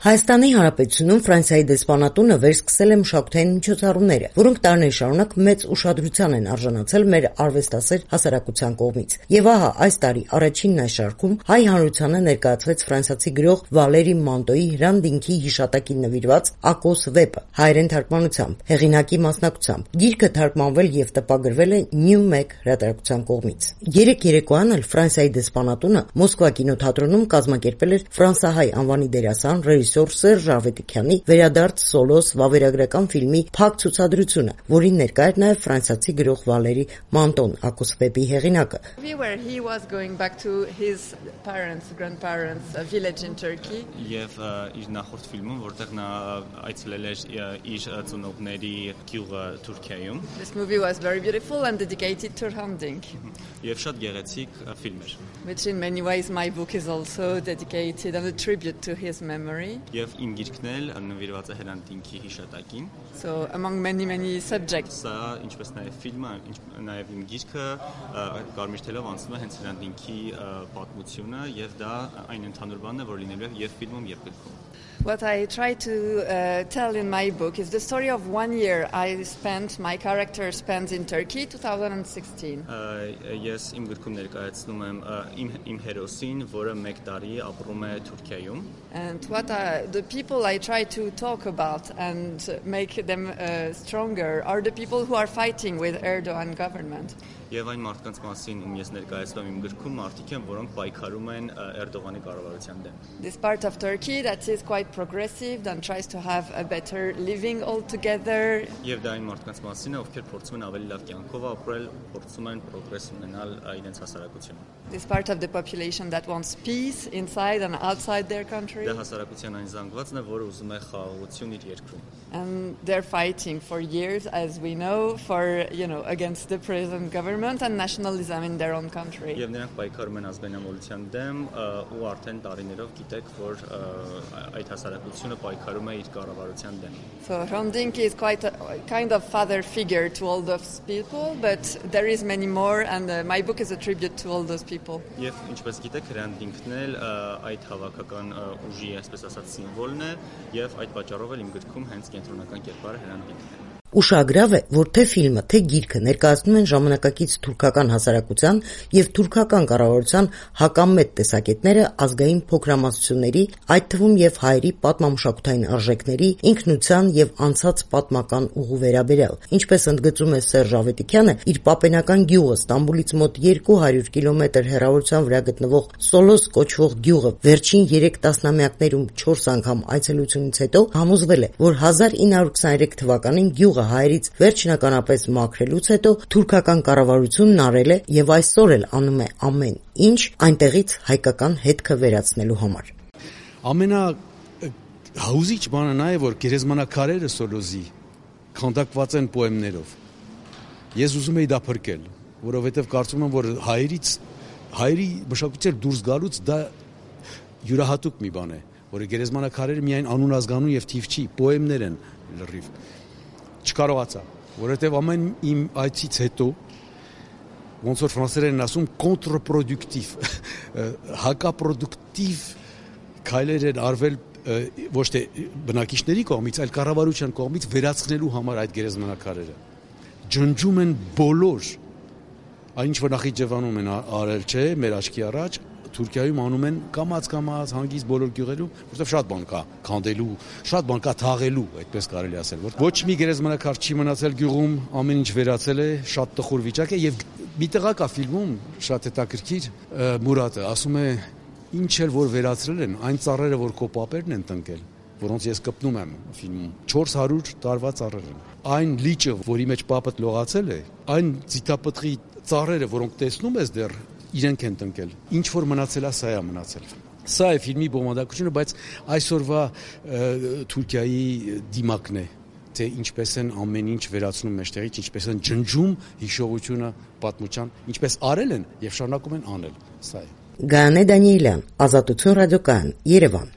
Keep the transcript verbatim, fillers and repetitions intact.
Հայաստանի Հանրապետությունում Ֆրանսիայի դեսպանատունը վերսկսել է մշակութային միջոցառումները, որոնք տարիներ շարունակ մեծ ուշադրության են արժանացել մեր արվեստասեր հասարակության կողմից։ Եվ ահա այս տարի առաջինն այս շարքում հայ հանրությանը ներկայացվեց ֆրանսիացի գրող Վալերի Մանտոյի Հրանդինքի հիշատակին նվիրված «Ակոս» վեպը հայերեն թարգմանությամբ, հեղինակի մասնակցությամբ։ Գիրքը թարգմանվել եւ տպագրվել է Նյումեկ հրատարակության կողմից։ Երեք երեկոյան էլ Ֆրանսիայի դեսպանատունը Մոսկվա կինոթատրոնում կազմակերպել էր ֆրանսահայ անվանի դերասան ռեժիսոր Սերժ Ավետիքյանի «Վերադարձ Սոլոս» վավերագրական ֆիլմի փակ ցուցադրությունը, որին ներկա էր նաև ֆրանսիացի գրող Վալերի Մանտոն, «Ակոս» վեպի հեղինակը։ Եվ իր նախորդ ֆիլմում, որտեղ նա այցելել էր իր ծնողների գյուղը Թուրքիայում։ This movie was very beautiful and dedicated to hunting. Եվ շատ գեղեցիկ ֆիլմ էր։ Which in many ways my book is also dedicated and a tribute to his memory. Եվ իմ գիրքն էլ նվիրված է Հրանդինքի հիշատակին։ So among many many subjects. Սա ինչպես նաև ֆիլմը, նաև իմ գիրքը կարմիր թելով անցնում է հենց Հրանդինքի պատմությունը եւ դա այն ընդհանուր բանն է, որ լինելու է եւ ֆիլմում եւ գրքում։ What I try to uh, tell in my book is the story of one year I spent, my character spent in Turkey twenty sixteen. Ես իմ գրքում ներկայացնում եմ իմ իմ հերոսին, որը մեկ տարի ապրում է Թուրքիայում։ And what are the people I try to talk about and make them uh, stronger are the people who are fighting with Erdogan government. Եվ այն մարդկանց մասին, ում ես ներկայացնում իմ գրքում, մարդիկ են, որոնք պայքարում են Էրդողանի կառավարության դեմ։ This part of Turkey that is quite progressive and tries to have a better living all together. Եվ դա այն մարդկանց մասին է, ովքեր փորձում են ավելի լավ կյանքով ապրել, փորձում են պրոգրես ունենալ իրենց հասարակությունում։ This part of the population that wants peace inside and outside their country. Դա հասարակության այն զանգվածն է, որը ուզում է խաղաղություն իր երկրում։ And they're fighting for years, as we know, for, you know, against the present government and nationalism in their own country. Եվ նրանք պայքարում են ազգայնամոլության դեմ ու արդեն տարիներով գիտեք, որ այդ հասարակությունը պայքարում է իր կառավարության դեմ։ So Hrandink is quite a kind of father figure to all those people, but there is many more and uh, my book is a tribute to all those people. Եվ ինչպես գիտեք, Հրանդինքն էլ այդ հավաքական ուժի, այսպես ասած, սիմվոլն է եւ այդ պատճառով էլ իմ գրքում հենց կենտրոնական կերպարը Հրանդինքն է։ Ուշագրավ է, որ թե ֆիլմը, թե գիրքը ներկայացնում են ժամանակակից թուրքական հասարակության եւ թուրքական կառավարության հակամետ տեսակետները ազգային փոքրամասնությունների, այդ թվում եւ հայերի պատմամշակութային արժեքների, ինքնության եւ անցած պատմական ուղու վերաբերյալ։ Ինչպես ընդգծում է Սերժ Ավետիքյանը, իր պապենական գյուղը Ստամբուլից մոտ երկու հարյուր կիլոմետր հեռավորության վրա գտնվող Սոլոս կոչվող գյուղը վերջին երեք տասնամյակներում չորս անգամ այցելությունից հետո համոզվել է, որ հազար ինը հարյուր քսաներեք թվականին գյուղը հայերից վերջնականապես մաքրելուց հետո թուրքական կառավարությունն արել է եւ այսօր էլ անում է ամեն ինչ այնտեղից հայկական հետքը վերացնելու համար։ Ամենա հաուզիչ բանը նա է, որ գերեզմանակարերը Սոլոզի քանդակված են պոեմներով։ Ես ուզում եի դա փրկել, որովհետեւ կարծում եմ, որ հայերից հայերի մշակույթից դուրս գալուց դա յուրահատուկ մի բան է, որ գերեզմանակարերը միայն անուն ազգանուն եւ թիվ չի, պոեմներ են լրիվ։ Չկարողացա, որովհետև ամեն իմ այցից հետո ոնց որ ֆրանսերեն ասում կոնտրպրոդուկտիվ, հակապրոդուկտիվ քայլեր են արվել ոչ թե բնակիչների կողմից, այլ կառավարության կողմից վերացնելու համար այդ գերեզմանակարերը։ Ջնջում են բոլոր, այն ինչ որ Նախիջևանում են արել, չէ, մեր աչքի առաջ, Թուրքիայում անում են կամաց-կամաց հանգիստ բոլոր գյուղերում, որտեղ շատ բան կա քանդելու, շատ բան կա թաղելու, այդպես կարելի ասել, որ ոչ մի գերեզմանակար չի մնացել գյուղում, ամեն ինչ վերացել է, շատ տխուր վիճակ է եւ մի տղա կա ֆիլմում, շատ հետաքրքիր, Մուրատը ասում է, ինչ էլ որ վերացրել են, այն ծառերը, որ քո պապերն են տնկել, որոնց ես կպնում եմ ֆիլմում, չորս հարյուր տարվա ծառեր են։ Այն լիճը, որի մեջ պապդ լողացել է, այն ձիթապտղի ծառերը, որոնք տեսնում ես դեռ իրենք են տնկել։ Ինչ որ մնացել է, սա է մնացել։ Սա է ֆիլմի բովանդակությունը, բայց այսօրվա Թուրքիայի դիմակն է, թե ինչպես են ամեն ինչ վերացնում մեջտեղից, ինչպես են ջնջում հիշողությունը, պատմության, ինչպես արել են եւ շարունակում են անել։ Սա է։ Գայանե Դանիելյան, Ազատություն ռադիոկայան, Երևան։